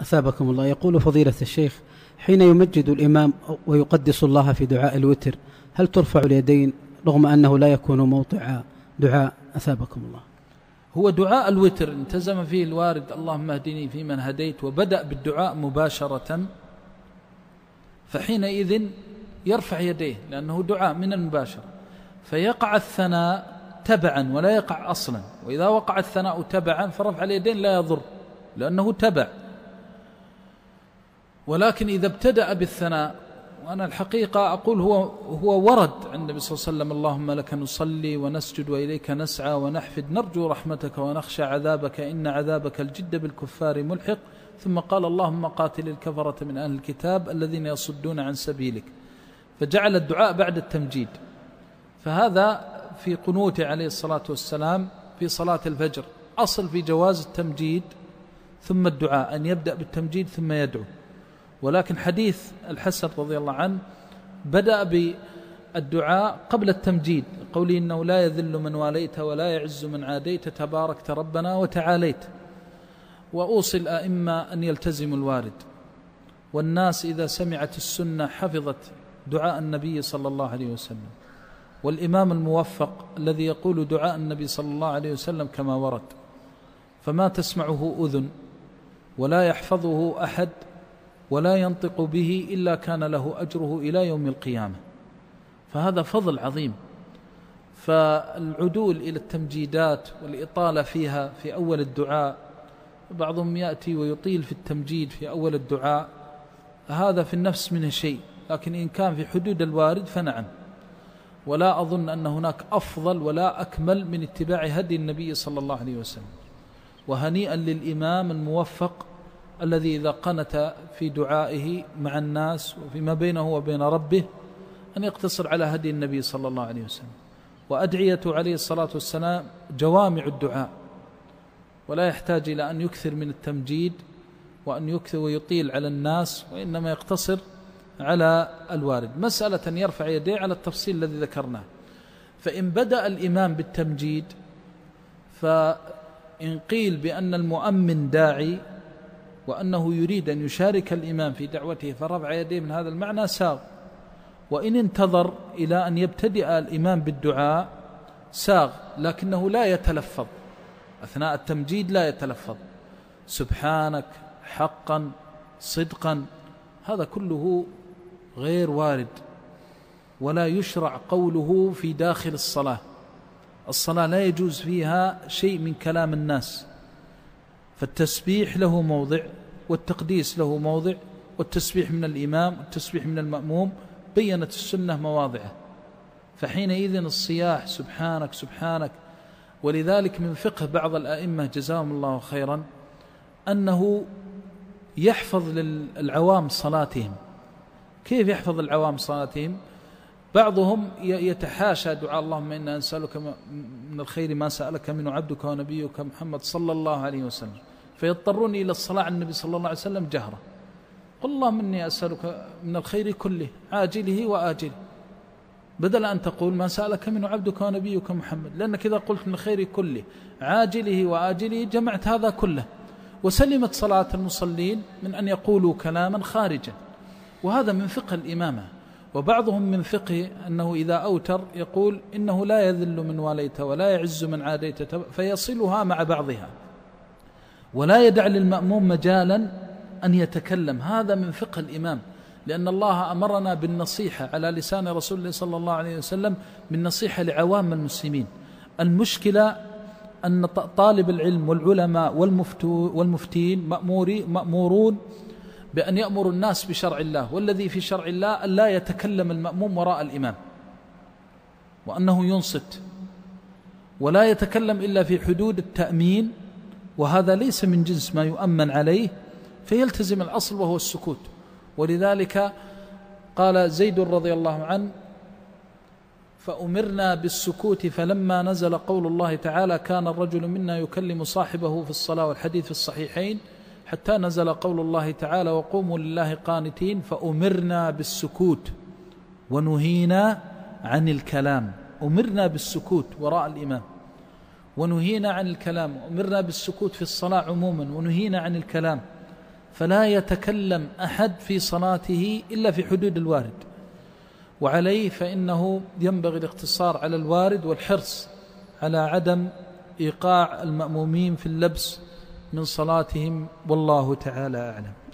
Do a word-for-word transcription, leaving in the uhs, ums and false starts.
أثابكم الله. يقول فضيلة الشيخ: حين يمجد الإمام ويقدس الله في دعاء الوتر هل ترفع اليدين رغم أنه لا يكون موضع دعاء؟ أثابكم الله. هو دعاء الوتر التزم فيه الوارد اللهم اهدني فيمن هديت وبدأ بالدعاء مباشرة، فحينئذ يرفع يديه لأنه دعاء من المباشرة، فيقع الثناء تبعا ولا يقع أصلا. وإذا وقع الثناء تبعا فرفع اليدين لا يضر لأنه تبع. ولكن إذا ابتدأ بالثناء، وأنا الحقيقة أقول هو هو ورد عند النبي صلى الله عليه وسلم: اللهم لك نصلي ونسجد وإليك نسعى ونحفد نرجو رحمتك ونخشى عذابك إن عذابك الجد بالكفار ملحق، ثم قال: اللهم قاتل الكفرة من أهل الكتاب الذين يصدون عن سبيلك، فجعل الدعاء بعد التمجيد. فهذا في قنوته عليه الصلاة والسلام في صلاة الفجر أصل في جواز التمجيد ثم الدعاء، أن يبدأ بالتمجيد ثم يدعو. ولكن حديث الحسن رضي الله عنه بدأ بالدعاء قبل التمجيد، قولي إنه لا يذل من واليت ولا يعز من عاديت تباركت ربنا وتعاليت. وأوصي الأئمة أن يلتزموا الوارد، والناس إذا سمعت السنة حفظت دعاء النبي صلى الله عليه وسلم. والإمام الموفق الذي يقول دعاء النبي صلى الله عليه وسلم كما ورد، فما تسمعه أذن ولا يحفظه أحد ولا ينطق به إلا كان له أجره إلى يوم القيامة. فهذا فضل عظيم. فالعدول إلى التمجيدات والإطالة فيها في أول الدعاء، بعضهم يأتي ويطيل في التمجيد في أول الدعاء، هذا في النفس منه شيء، لكن إن كان في حدود الوارد فنعم. ولا أظن أن هناك أفضل ولا أكمل من اتباع هدي النبي صلى الله عليه وسلم. وهنيئا للإمام الموفق الذي إذا قنت في دعائه مع الناس وفيما بينه وبين ربه أن يقتصر على هدي النبي صلى الله عليه وسلم. وأدعية عليه الصلاة والسلام جوامع الدعاء، ولا يحتاج إلى أن يكثر من التمجيد وأن يكثر ويطيل على الناس، وإنما يقتصر على الوارد. مسألة أن يرفع يديه على التفصيل الذي ذكرناه. فإن بدأ الإمام بالتمجيد، فإن قيل بأن المؤمن داعي وأنه يريد أن يشارك الإمام في دعوته فرفع يديه من هذا المعنى ساغ. وإن انتظر إلى أن يبتدئ الإمام بالدعاء ساغ، لكنه لا يتلفظ أثناء التمجيد، لا يتلفظ سبحانك حقا صدقا، هذا كله غير وارد، ولا يشرع قوله في داخل الصلاة. الصلاة لا يجوز فيها شيء من كلام الناس، فالتسبيح له موضع والتقديس له موضع، والتسبيح من الإمام والتسبيح من المأموم بيّنت السنة مواضعه. فحينئذ الصياح سبحانك سبحانك. ولذلك من فقه بعض الأئمة جزاهم الله خيرا أنه يحفظ للعوام صلاتهم. كيف يحفظ العوام صلاتهم؟ بعضهم يتحاشى دعاء اللهم إنا نسألك من الخير ما سألك منه عبدك ونبيك محمد صلى الله عليه وسلم، فيضطرون إلى الصلاة على النبي صلى الله عليه وسلم جهرة. قل اللهم إني أسألك من الخير كله عاجله وآجله، بدل أن تقول ما سألك منه عبدك ونبيك محمد، لأنك إذا قلت من الخير كله عاجله وآجله جمعت هذا كله، وسلمت صلاة المصلين من أن يقولوا كلاما خارجا. وهذا من فقه الإمامة. وبعضهم من فقه أنه إذا أوتر يقول إنه لا يذل من واليت ولا يعز من عاديت، فيصلها مع بعضها ولا يدع للمأموم مجالا أن يتكلم. هذا من فقه الإمام، لأن الله أمرنا بالنصيحة على لسان رسول الله صلى الله عليه وسلم بالنصيحة لعوام المسلمين. المشكلة أن طالب العلم والعلماء والمفتين مأمورون بأن يأمر الناس بشرع الله، والذي في شرع الله أن لا يتكلم المأموم وراء الإمام، وأنه ينصت ولا يتكلم إلا في حدود التأمين، وهذا ليس من جنس ما يؤمن عليه، فيلتزم الأصل وهو السكوت. ولذلك قال زيد رضي الله عنه: فأمرنا بالسكوت فلما نزل قول الله تعالى كان الرجل منا يكلم صاحبه في الصلاة، والحديث في الصحيحين، حتى نزل قول الله تعالى وقوموا لله قانتين، فأمرنا بالسكوت ونهينا عن الكلام. أمرنا بالسكوت وراء الإمام ونهينا عن الكلام، أمرنا بالسكوت في الصلاة عموما ونهينا عن الكلام. فلا يتكلم أحد في صلاته إلا في حدود الوارد، وعليه فإنه ينبغي الاقتصار على الوارد والحرص على عدم إيقاع المأمومين في اللبس من صلاتهم، والله تعالى أعلم.